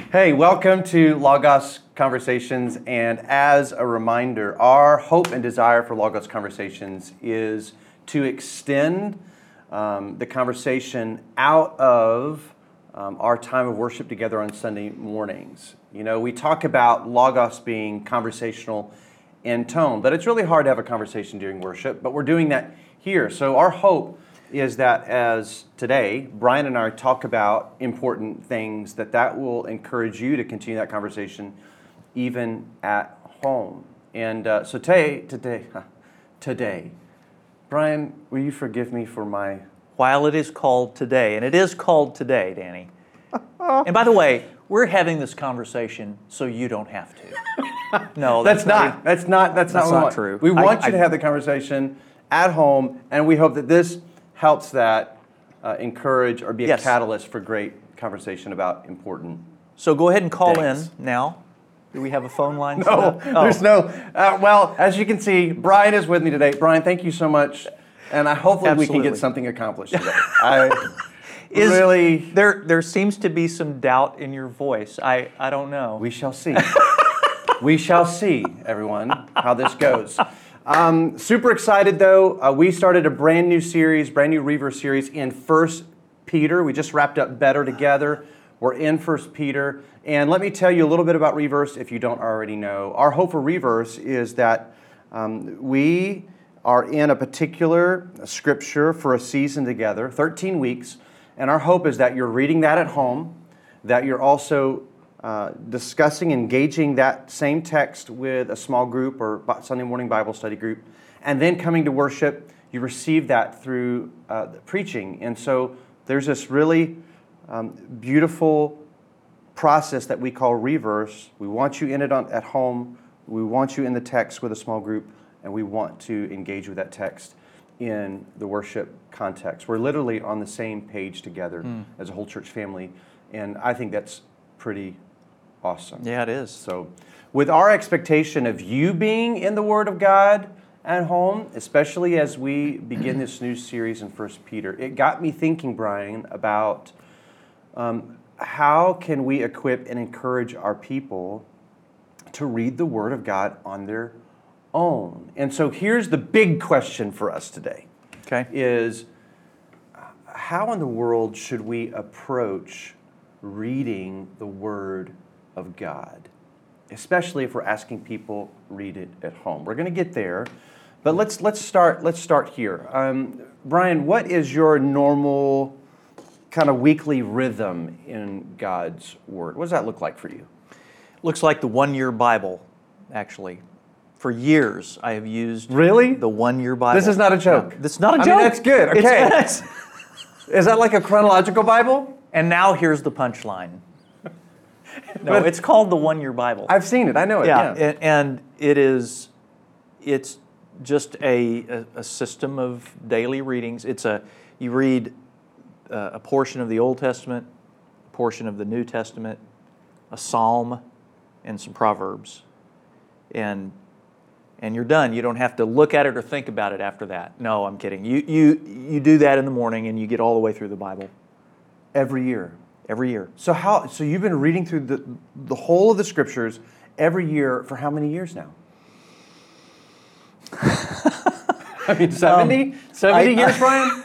Hey, welcome to Logos Conversations, and as a reminder, our hope and desire for Logos Conversations is to extend the conversation out of our time of worship together on Sunday mornings. You know, we talk about Logos being conversational in tone, but it's really hard to have a conversation during worship, but we're doing that here. So our hope is that as today, Brian and I talk about important things, that will encourage you to continue that conversation even at home. And so today, Brian, will you forgive me for my... While it is called today, and it is called today, Danny. And by the way, we're having this conversation so you don't have to. No, that's not true. We want you to have the conversation at home, and we hope that this helps that encourage or be a catalyst for great conversation about important So go ahead and call things. in now. Do we have a phone line? No, there's no. Well, as you can see, Brian is with me today. Brian, thank you so much, and hopefully we can get something accomplished today. There seems to be some doubt in your voice. I don't know. We shall see. We shall see, everyone, how this goes. Super excited, though. We started a brand new Reverse series in 1 Peter. We just wrapped up Better Together. We're in 1 Peter. And let me tell you a little bit about Reverse if you don't already know. Our hope for Reverse is that we are in a particular scripture for a season together, 13 weeks. And our hope is that you're reading that at home, that you're also discussing, engaging that same text with a small group or Sunday morning Bible study group, and then coming to worship, you receive that through the preaching. And so there's this really beautiful process that we call Reverse. We want you in it at home, we want you in the text with a small group, and we want to engage with that text in the worship context. We're literally on the same page together as a whole church family, and I think that's pretty awesome. Yeah, it is. So with our expectation of you being in the Word of God at home, especially as we begin this new series in 1 Peter, it got me thinking, Brian, about how can we equip and encourage our people to read the Word of God on their own. And so here's the big question for us today. Okay. Is how in the world should we approach reading the Word of God, especially if we're asking people read it at home? We're going to get there, but let's start here. Brian, what is your normal kind of weekly rhythm in God's Word? What does that look like for you? Looks like the 1 Year Bible, actually. For years, I have used really the 1 Year Bible. This is not a joke. No, this is not a joke. I mean, that's good. Okay. Is that like a chronological Bible? And now here's the punchline. No, it's called the 1 Year Bible. I've seen it. I know it. Yeah. And it's just a system of daily readings. You read a portion of the Old Testament, a portion of the New Testament, a psalm, and some Proverbs. And you're done. You don't have to look at it or think about it after that. No, I'm kidding. You do that in the morning and you get all the way through the Bible. Every year. Every year. So you've been reading through the whole of the Scriptures every year for how many years now? I mean, 70? 70 years, Brian?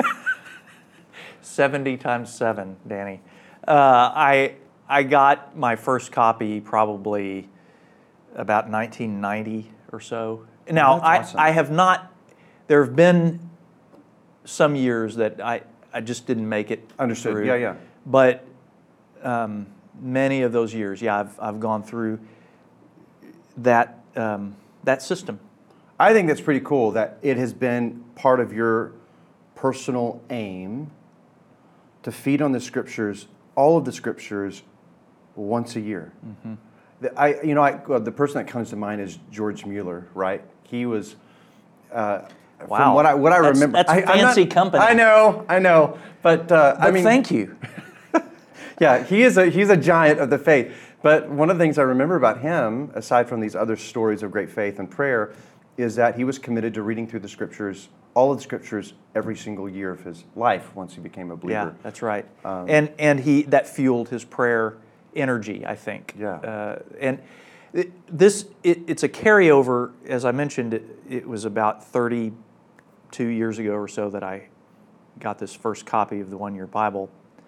70 times 7, Danny. I got my first copy probably about 1990 or so. Now, awesome. I have not, there have been some years that I just didn't make it. Understood. Through. Yeah. But many of those years, I've gone through that system. I think that's pretty cool that it has been part of your personal aim to feed on the Scriptures, all of the Scriptures, once a year. Mm-hmm. The person that comes to mind is George Mueller, right? He was, wow. From what I remember. That's fancy company. I know. But thank you. Yeah, he's a giant of the faith. But one of the things I remember about him, aside from these other stories of great faith and prayer, is that he was committed to reading through the Scriptures, all of the Scriptures, every single year of his life once he became a believer. Yeah, that's right. And that fueled his prayer energy, I think. Yeah. And it's a carryover. As I mentioned, it was about 32 years ago or so that I got this first copy of the One Year Bible,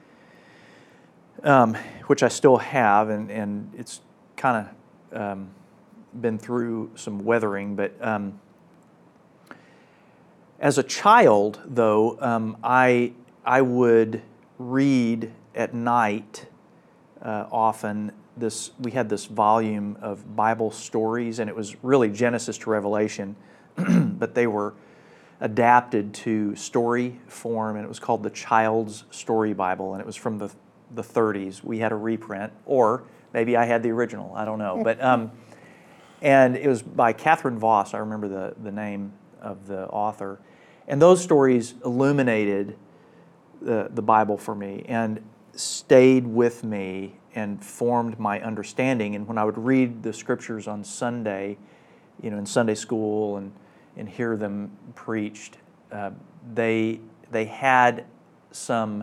which I still have, and it's kind of been through some weathering. But as a child, though, I would read at night often. We had this volume of Bible stories, and it was really Genesis to Revelation, but they were adapted to story form, and it was called the Child's Story Bible, and it was from the 30s. We had a reprint, or maybe I had the original, I don't know. But and it was by Catherine Voss, I remember the name of the author. And those stories illuminated the Bible for me and stayed with me and formed my understanding. And when I would read the scriptures on Sunday, in Sunday school and hear them preached, they had some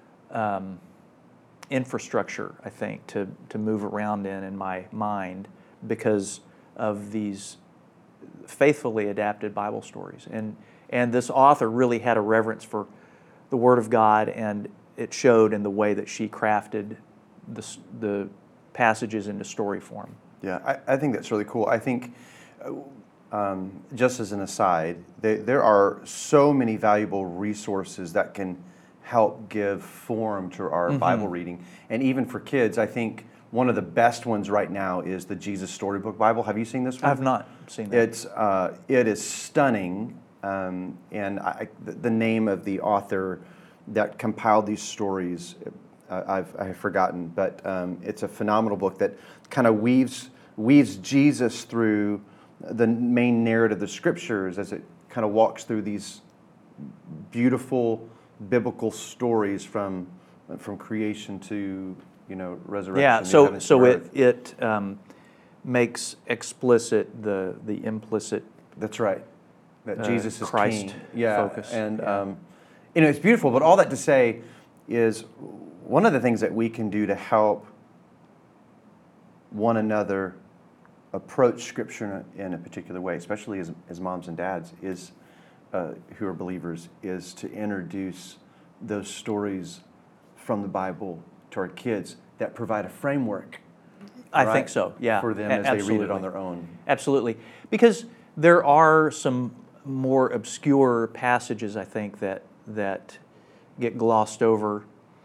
infrastructure, I think, to move around in my mind because of these faithfully adapted Bible stories. And this author really had a reverence for the Word of God, and it showed in the way that she crafted the passages into story form. Yeah, I think that's really cool. I think, just as an aside, there are so many valuable resources that can help give form to our Bible reading. And even for kids, I think one of the best ones right now is the Jesus Storybook Bible. Have you seen this one? I have not seen that. It is stunning, and the name of the author that compiled these stories, I've forgotten, but it's a phenomenal book that kind of weaves Jesus through the main narrative of the Scriptures as it kind of walks through these beautiful biblical stories from creation to resurrection. Yeah, new so earth. it makes explicit the implicit. That's right. That Jesus is Christ king. Yeah, focus. and it's beautiful. But all that to say is one of the things that we can do to help one another approach Scripture in a particular way, especially as moms and dads, is who are believers, is to introduce those stories from the Bible to our kids that provide a framework. I think so, yeah. For them as Absolutely. they read it on their own. Absolutely. Because there are some more obscure passages, I think, that get glossed over,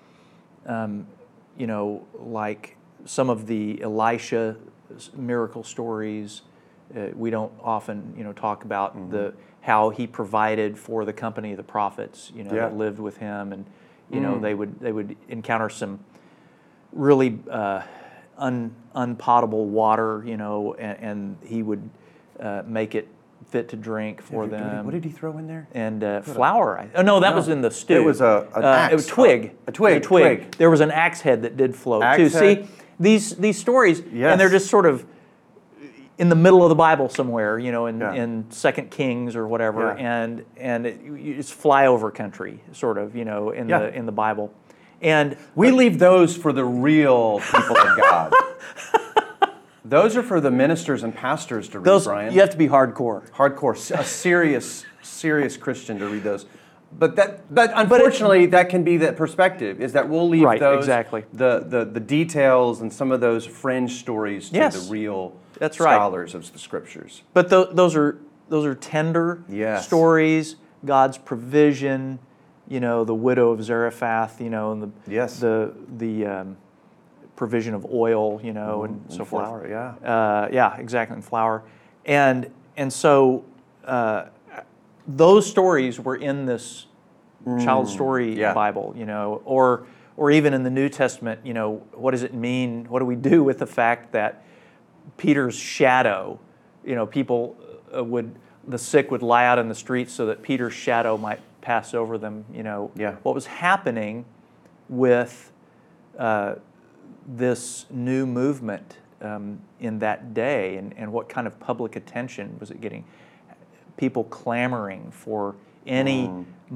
like some of the Elisha miracle stories. We don't often, talk about how he provided for the company of the prophets, that lived with him, and they would encounter some really unpotable water, and he would make it fit to drink for them. What did he throw in there? And flour. No, that was in the stew. It was an axe. It was twig. A twig. Twig. There was an axe head that did float too. See, these stories, and they're just sort of in the middle of the Bible somewhere, in 2 Kings or whatever, and it's flyover country, sort of, in the Bible. And we leave those for the real people of God. Those are for the ministers and pastors to read, Brian. You have to be hardcore. Hardcore, a serious Christian to read those. But unfortunately, that can be the perspective, is that we'll leave those, exactly. the details and some of those fringe stories to the real scholars of the Scriptures. But those are tender stories, God's provision, the widow of Zarephath, and the provision of oil, and so forth. Flour, yeah, exactly, and flour, and so those stories were in this child story Bible, or even in the New Testament. What does it mean? What do we do with the fact that Peter's shadow, the sick would lie out in the streets so that Peter's shadow might pass over them. What was happening with this new movement in that day, and what kind of public attention was it getting? People clamoring for any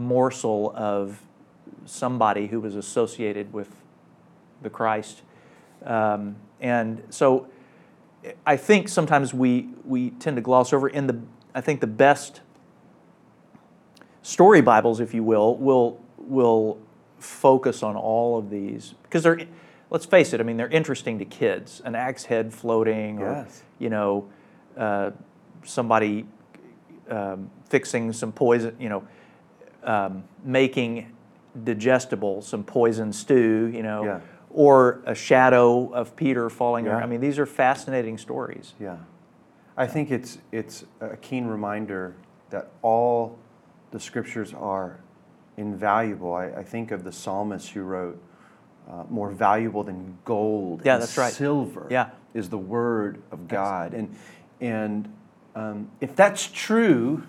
morsel of somebody who was associated with the Christ And so I think sometimes we tend to gloss over. I think the best story Bibles, if you will focus on all of these because let's face it, I mean, they're interesting to kids. An axe head floating, or somebody fixing some poison, making digestible some poison stew, or a shadow of Peter falling. I mean, these are fascinating stories. Yeah, I think it's a keen reminder that all the scriptures are invaluable. I think of the psalmist who wrote, more valuable than gold and that's right. silver is the word of God. And if that's true,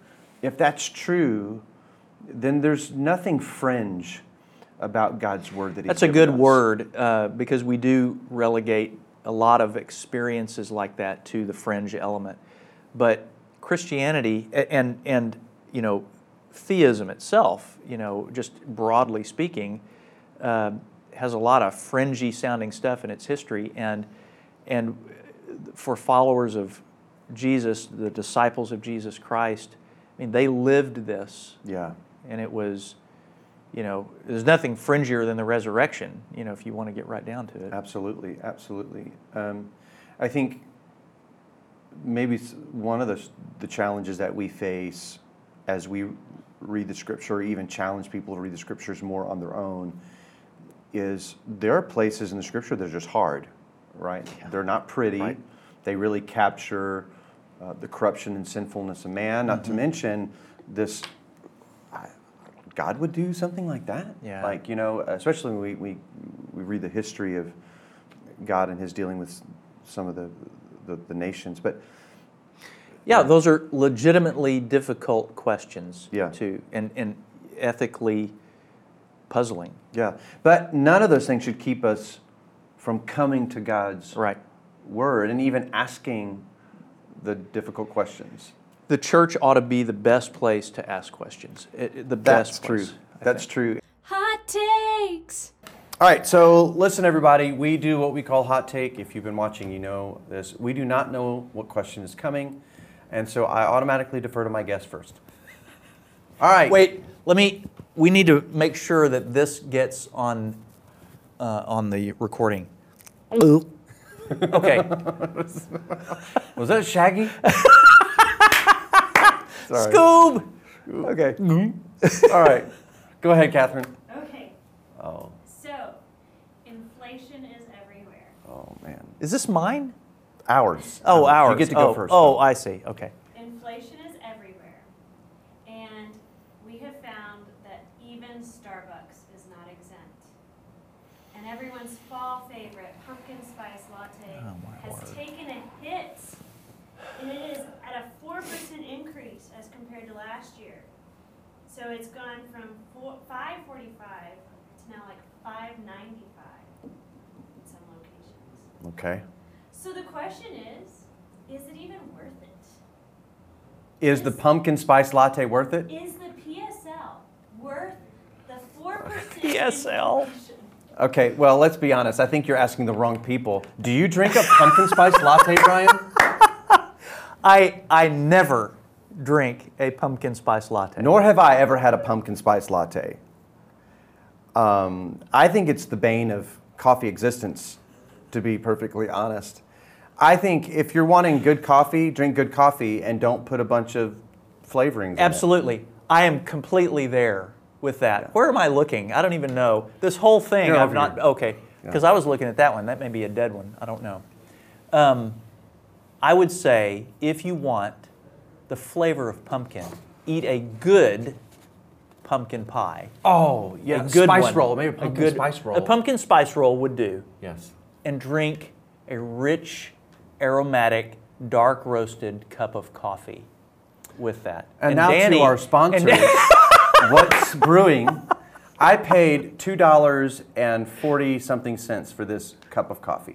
then there's nothing fringe about God's word that He's That's a given good us. word because we do relegate a lot of experiences like that to the fringe element. But Christianity and theism itself, just broadly speaking, has a lot of fringy sounding stuff in its history, and for followers of Jesus, the disciples of Jesus Christ, I mean, they lived this. Yeah. And it was, there's nothing fringier than the resurrection, if you want to get right down to it. Absolutely, absolutely. I think maybe one of the challenges that we face as we read the Scripture, or even challenge people to read the Scriptures more on their own, is there are places in the Scripture that are just hard, right? Yeah. They're not pretty. Right. They really capture the corruption and sinfulness of man, not to mention this, God would do something like that? Yeah. Like, especially when we read the history of God and His dealing with some of the nations. But those are legitimately difficult questions too, and ethically puzzling. Yeah, but none of those things should keep us from coming to God's word and even asking the difficult questions. The church ought to be the best place to ask questions. That's true. That's true. Hot takes. All right, so listen, everybody. We do what we call hot take. If you've been watching, you know this. We do not know what question is coming, and so I automatically defer to my guest first. All right. Wait, we need to make sure that this gets on the recording. Okay. Was that Shaggy? Sorry. Scoob! Okay. All right. Go ahead, Catherine. Okay. Oh. So, inflation is everywhere. Oh, man. Is this mine? Ours. Oh, ours. You get to go first. Oh, I see. Okay. Inflation is everywhere. And we have found that even Starbucks is not exempt. And everyone's fall favorite, pumpkin spice latte, has taken a hit. And it is at a 4% increase as compared to last year. So it's gone from $5.45 to now like $5.95 in some locations. Okay. So the question is it even worth it? Is the pumpkin spice latte worth it? Is the PSL worth the 4% PSL? inflation? Okay, well, let's be honest. I think you're asking the wrong people. Do you drink a pumpkin spice latte, Brian? I never drink a pumpkin spice latte. Nor have I ever had a pumpkin spice latte. I think it's the bane of coffee existence, to be perfectly honest. I think if you're wanting good coffee, drink good coffee and don't put a bunch of flavorings in it. Absolutely. I am completely there with that. Yeah. Where am I looking? I don't even know. This whole thing, You're I've not, here. okay. Because I was looking at that one. That may be a dead one. I don't know. I would say if you want the flavor of pumpkin, eat a good pumpkin pie. Oh, yeah. A good spice one. roll. Maybe a pumpkin spice roll. A pumpkin spice roll would do. Yes. And drink a rich, aromatic, dark roasted cup of coffee with that. And now Danny, to our sponsor, What's Brewing. I paid $2.40-something for this cup of coffee.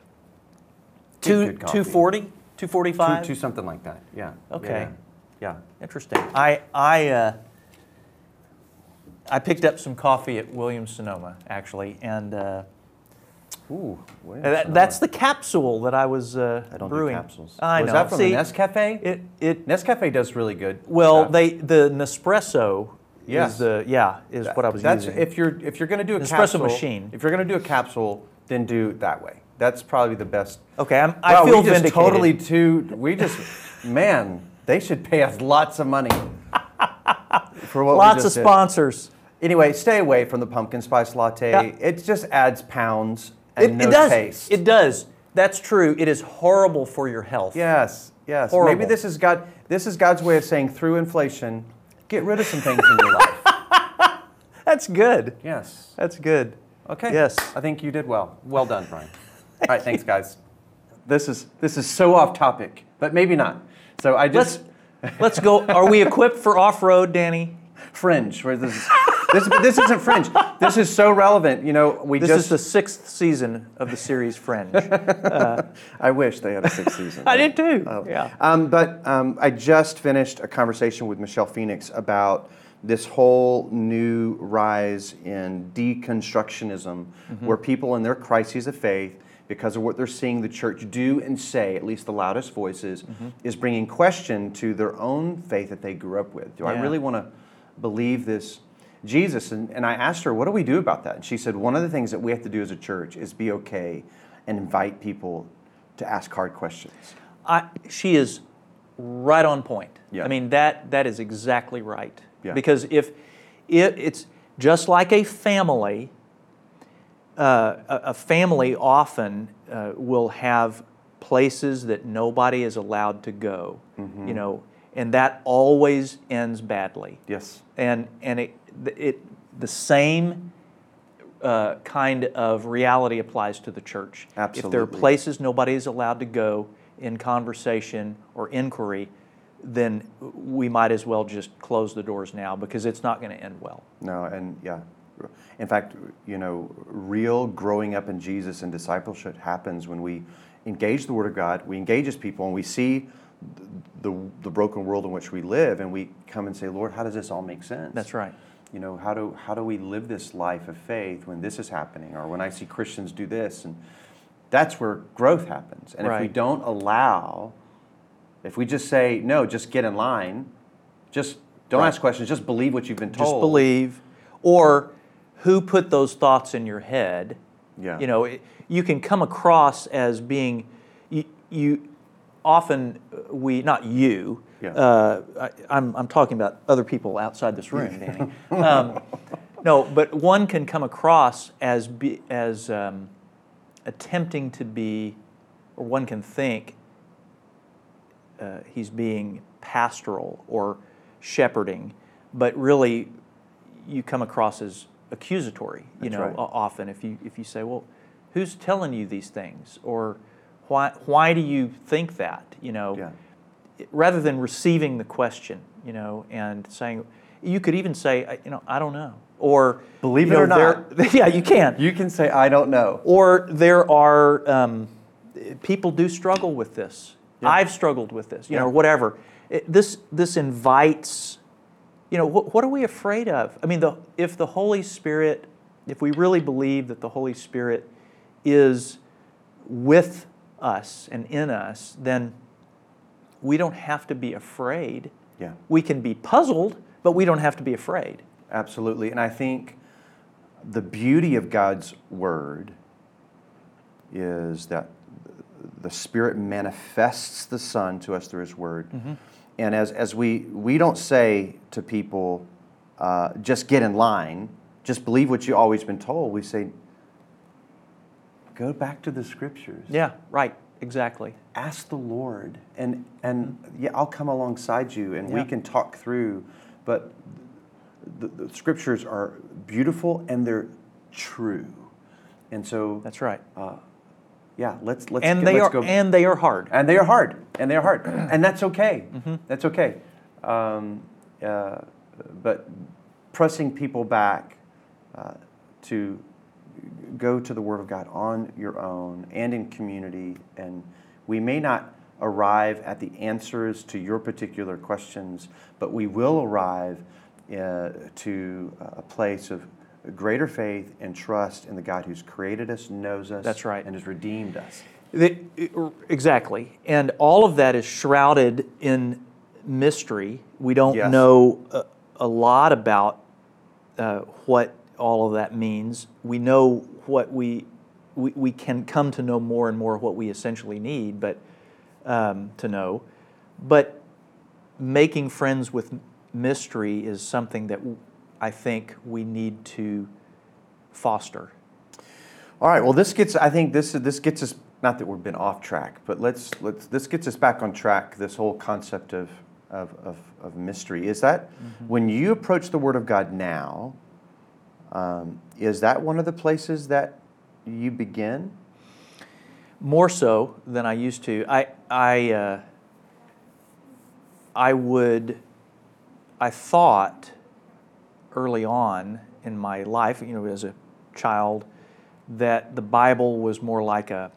$2.40? $2.45? Two something like that. Yeah. Okay. Yeah. Interesting. I picked up some coffee at Williams-Sonoma actually, and Ooh, wait, That's the capsule that I was I don't brewing. do capsules. I Was know. that from See, the Nescafe? it Nescafe does really good. well, stuff. the Nespresso Yes. is what I was That's using. if you're going to do a Nespresso capsule. machine. If you're going to do a capsule, then do it that way. That's probably the best. Okay, I Wow, feel we just vindicated. Man, they should pay us lots of money for what Lots we of just did. sponsors. Anyway, stay away from the pumpkin spice latte. Yeah. It just adds pounds and no it does. taste. It does. That's true. It is horrible for your health. Yes, yes. Horrible. Maybe this is God's way of saying through inflation, get rid of some things in your life. That's good. Yes. That's good. Okay. Yes. I think you did well. Well done, Brian. All right, thanks, guys. This is so off topic, but maybe not. So I just Let's go. Are we equipped for off-road, Danny? Fringe. Where this isn't Fringe. This is so relevant. You know, This is the 6th season of the series Fringe. I wish they had a 6th season. I did too. Oh. Yeah. I just finished a conversation with Michelle Phoenix about this whole new rise in deconstructionism, where people in their crises of faith, because of what they're seeing the church do and say, at least the loudest voices, is bringing question to their own faith that they grew up with. Do I Yeah. really want to believe this Jesus? And I asked her, what do we do about that? And she said, one of the things that we have to do as a church is be okay and invite people to ask hard questions. She is right on point. Yeah. I mean, that is exactly right. Yeah. Because if it's just like a family, a family often will have places that nobody is allowed to go, you know, and that always ends badly. Yes. And the same kind of reality applies to the church. If there are Absolutely. places nobody is allowed to go in conversation or inquiry, then we might as well just close the doors now, because it's not going to end well. No, and yeah. In fact, you know, real growing up in Jesus and discipleship happens when we engage the Word of God, we engage as people, and we see the broken world in which we live, and we come and say, Lord, how does this all make sense? That's right. You know, how do we live this life of faith when this is happening, or when I see Christians do this? And that's where growth happens. And if we Right. don't allow, if we just say, no, just get in line, just don't Right. ask questions, just believe what you've been told. Just believe. Or who put those thoughts in your head? Yeah. You know, you can come across as being, you often, not you, Yeah. I'm talking about other people outside this room, Danny. No, but one can come across as attempting to be, or one can think he's being pastoral or shepherding, but really you come across as accusatory. You That's know, right. often if you say, well, who's telling you these things, or why do you think that? You know, Yeah. rather than receiving the question, you know, and saying, you could even say, you know, I don't know, or Believe you it know, or not. yeah, you can. You can say, I don't know. Or there are people do struggle with this. Yeah. I've struggled with this, you Yeah. know, whatever. This invites, you know, what are we afraid of? I mean, if the Holy Spirit, if we really believe that the Holy Spirit is with us and in us, then we don't have to be afraid. Yeah. We can be puzzled, but we don't have to be afraid. Absolutely. And I think the beauty of God's Word is that the Spirit manifests the Son to us through His Word. And as we don't say to people, just get in line, just believe what you've always been told. We say, go back to the Scriptures. Yeah, right, exactly. Ask the Lord, and yeah, I'll come alongside you, and we Yeah. can talk through. But the Scriptures are beautiful and they're true, and so That's right. yeah, let's And go. they are hard. And they are hard, and they are hard, and that's okay. That's okay. But pressing people back to go to the Word of God on your own and in community, and we may not arrive at the answers to your particular questions, but we will arrive to a place of greater faith and trust in the God who's created us, knows us, That's right. and has redeemed us. Exactly. And all of that is shrouded in mystery. We don't Yes. know a lot about what all of that means. We know what we can come to know more and more what we essentially need, but to know. But making friends with mystery is something that I think we need to foster. All right. Well, this gets us, not that we've been off track, but this gets us back on track. This whole concept of mystery is that when you approach the Word of God now, is that one of the places that you begin? More so than I used to. I thought early on in my life, as a child, that the Bible was more like an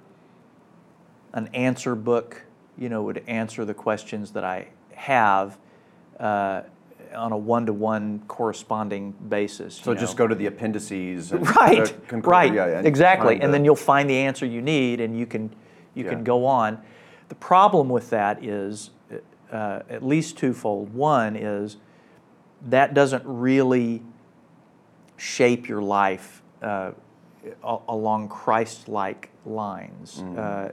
answer book. Would answer the questions that I have on a one-to-one corresponding basis. So just go to the appendices. And Right, right, and exactly. find And then you'll find the answer you need, and you can go on. The problem with that is at least twofold. One is that doesn't really shape your life along Christ-like lines.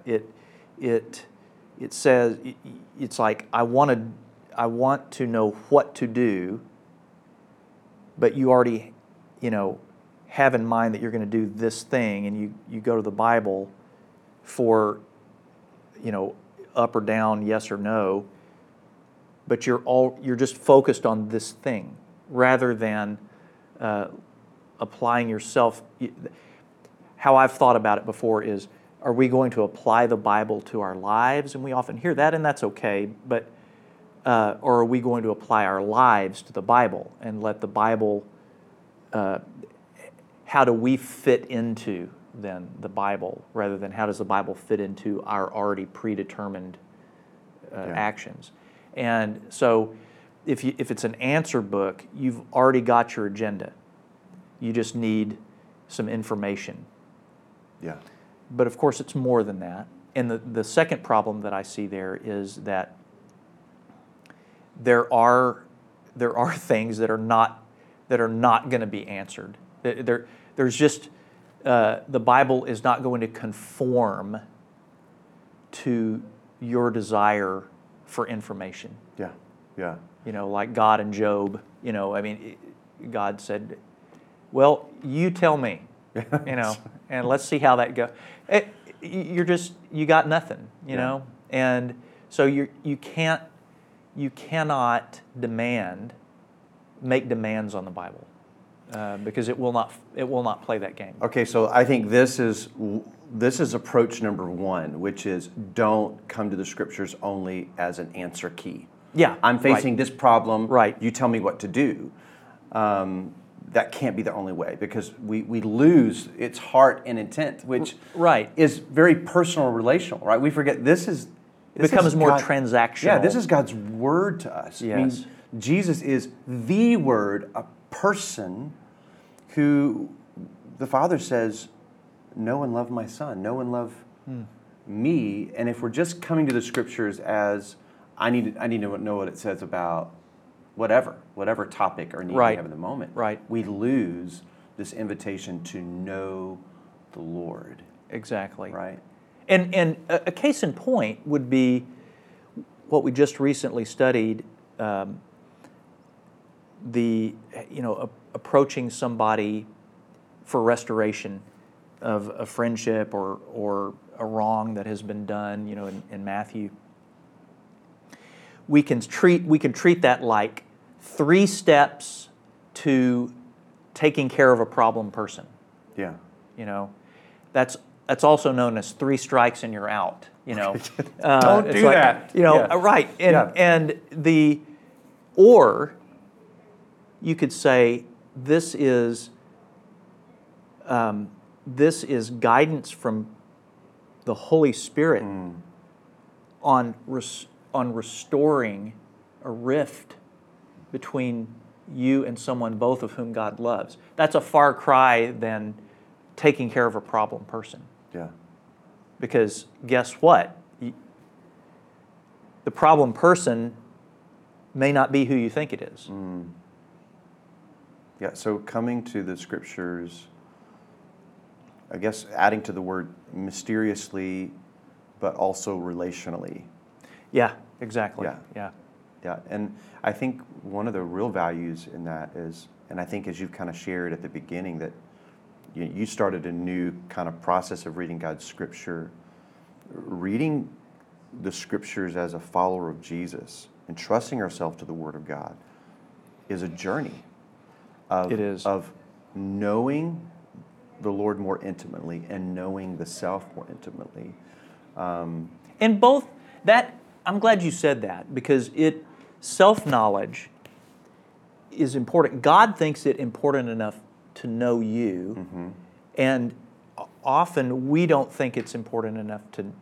It says it's like I want to know what to do, but you already, have in mind that you're going to do this thing, and you go to the Bible for, up or down, yes or no, but you're just focused on this thing rather than applying yourself. How I've thought about it before is, are we going to apply the Bible to our lives? And we often hear that, and that's okay, but or are we going to apply our lives to the Bible and let the Bible, how do we fit into then the Bible rather than how does the Bible fit into our already predetermined actions? And so if it's an answer book, you've already got your agenda. You just need some information. Yeah. But of course it's more than that. And the second problem that I see there is that there are things that are not going to be answered. There's just the Bible is not going to conform to your desire for information. Yeah. Yeah. Like God and Job. God said, "Well, you tell me," and let's see how that goes. You got nothing, know, and so you cannot make demands on the Bible because it will not play that game. Okay, so I think this is approach number one, which is don't come to the Scriptures only as an answer key. Yeah, I'm facing this problem. Right. You tell me what to do. That can't be the only way because we lose its heart and intent, which is very personal, relational. Right? We forget this becomes more transactional. Yeah, this is God's word to us. Yes. I mean, Jesus is the Word, a person who the Father says, "Know and love my Son. Know and love me." And if we're just coming to the Scriptures as I need to know what it says about whatever topic or need we have in the moment, we lose this invitation to know the Lord. Exactly. Right. And a case in point would be what we just recently studied, approaching somebody for restoration of a friendship or a wrong that has been done, in Matthew. We can treat that like 3 steps to taking care of a problem person. Yeah. That's also known as 3 strikes and you're out. Don't do that. Right. And or you could say this is guidance from the Holy Spirit on restoring a rift between you and someone both of whom God loves. That's a far cry than taking care of a problem person. Yeah. Because guess what? The problem person may not be who you think it is. Yeah, so coming to the Scriptures, I guess adding to the word mysteriously, but also relationally. Yeah, exactly. Yeah. Yeah, and I think one of the real values in that is, and I think as you've kind of shared at the beginning, that you started a new kind of process of reading God's Scripture. Reading the Scriptures as a follower of Jesus and trusting ourselves to the Word of God is a journey of knowing the Lord more intimately and knowing the self more intimately. And both that, I'm glad you said that, because self-knowledge is important. God thinks it important enough to know you, and often we don't think it's important enough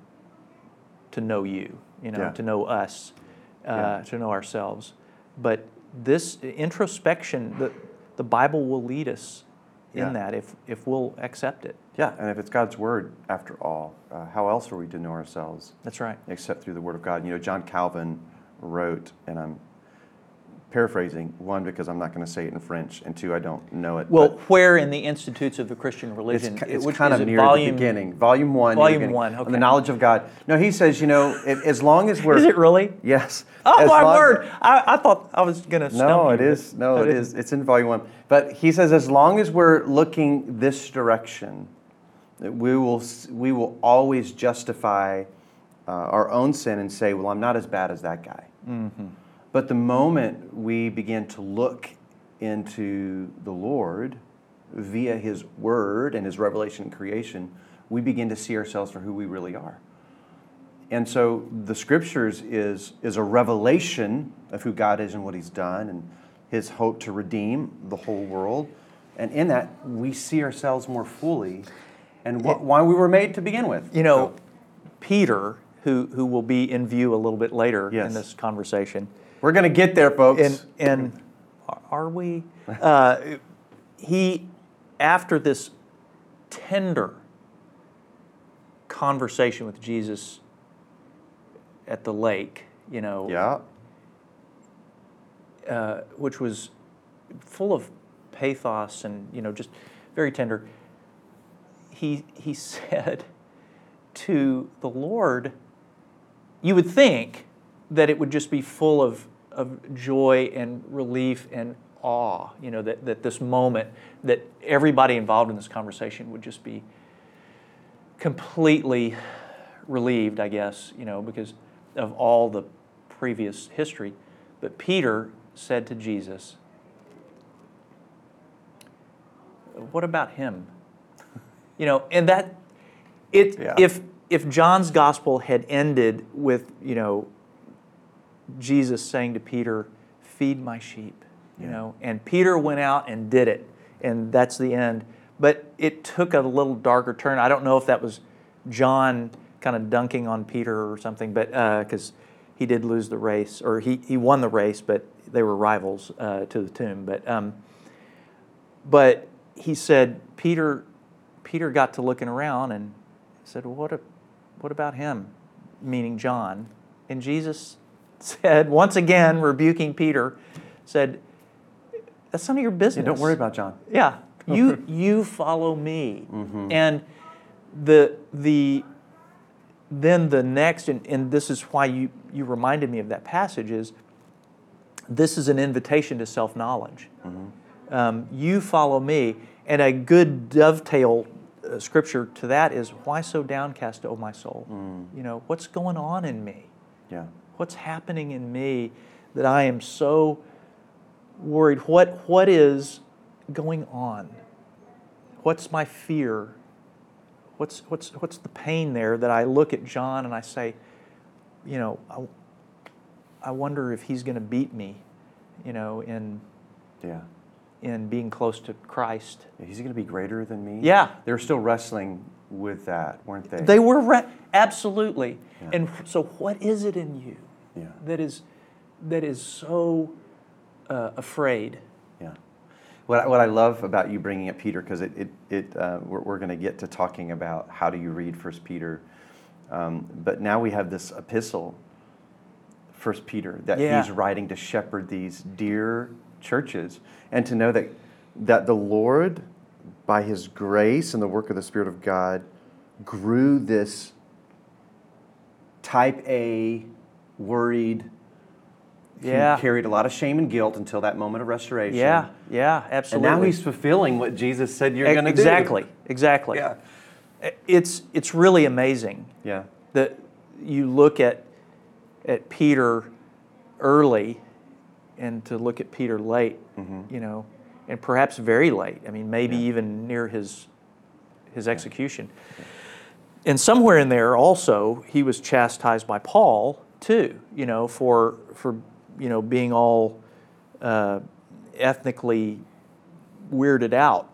to know you, to know us, to know ourselves. But this introspection, the Bible will lead us in that if we'll accept it. Yeah, and if it's God's Word, after all, how else are we to know ourselves? That's right. Except through the Word of God. John Calvin wrote, and I'm paraphrasing, one, because I'm not going to say it in French, and two, I don't know it. Well, where in the Institutes of the Christian Religion? It's which kind of is near volume, the beginning. Volume 1. Volume 1, okay. On the knowledge of God. No, he says, as long as we're... Is it really? Yes. Oh, my word! I thought I was going to stump you. No, it is. No, it is. It's in Volume 1. But he says, as long as we're looking this direction, we will always justify our own sin and say, well, I'm not as bad as that guy. Mm-hmm. But the moment we begin to look into the Lord via His Word and His revelation and creation, we begin to see ourselves for who we really are. And so the Scriptures is a revelation of who God is and what He's done and His hope to redeem the whole world. And in that, we see ourselves more fully and why we were made to begin with. Peter, who will be in view a little bit later in this conversation. We're going to get there, folks. And are we? He, after this tender conversation with Jesus at the lake, which was full of pathos and just very tender, he said to the Lord, you would think that it would just be full of joy and relief and awe, that this moment, that everybody involved in this conversation would just be completely relieved, I guess, because of all the previous history. But Peter said to Jesus, what about him? And that, if John's gospel had ended with, Jesus saying to Peter, feed my sheep, and Peter went out and did it, and that's the end. But it took a little darker turn. I don't know if that was John kind of dunking on Peter or something, but because he did lose the race, or he won the race, but they were rivals to the tomb. But he said, Peter got to looking around and said, well, what about him? Meaning John. And Jesus said, once again, rebuking Peter, said, that's none of your business. Yeah, don't worry about John. Yeah, you follow me. Mm-hmm. And then the next, and this is why you reminded me of that passage, is this is an invitation to self-knowledge. Mm-hmm. You follow me. And a good dovetail scripture to that is, why so downcast, O my soul? Mm. What's going on in me? Yeah. What's happening in me that I am so worried? What is going on? What's my fear? What's the pain there that I look at John and I say, I wonder if he's going to beat me, in being close to Christ. He's going to be greater than me? Yeah. They were still wrestling with that, weren't they? They were, absolutely. Yeah. And so what is it in you that is so afraid Yeah. What I love about you bringing up Peter, because we're going to get to talking about how do you read 1 Peter, but now we have this epistle, 1 Peter, that he's writing to shepherd these dear churches, and to know that the Lord, by His grace and the work of the Spirit of God, grew this type A, worried, who carried a lot of shame and guilt until that moment of restoration. Yeah, absolutely. And now he's fulfilling what Jesus said you're going to do. Exactly. Yeah. It's really amazing. Yeah. That you look at Peter early, and to look at Peter late, and perhaps very late. I mean, maybe even near his execution. Yeah. And somewhere in there also, he was chastised by Paul too. For being all ethnically weirded out.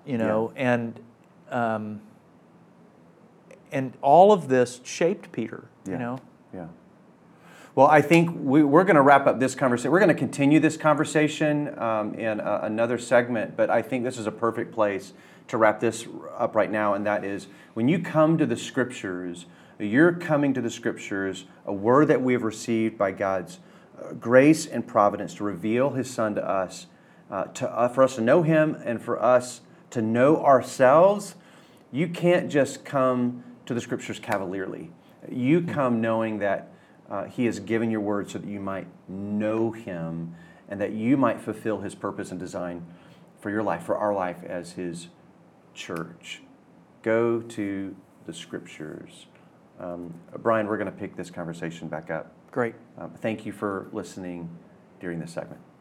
And all of this shaped Peter. Yeah. Well, I think we're going to wrap up this conversation. We're going to continue this conversation in another segment, but I think this is a perfect place to wrap this up right now, and that is, when you come to the Scriptures, you're coming to the Scriptures, a word that we have received by God's grace and providence to reveal His Son to us, for us to know Him and for us to know ourselves. You can't just come to the Scriptures cavalierly. You come knowing that He has given your word so that you might know Him and that you might fulfill His purpose and design for your life, for our life as His church. Go to the Scriptures. Brian, we're going to pick this conversation back up. Great. Thank you for listening during this segment.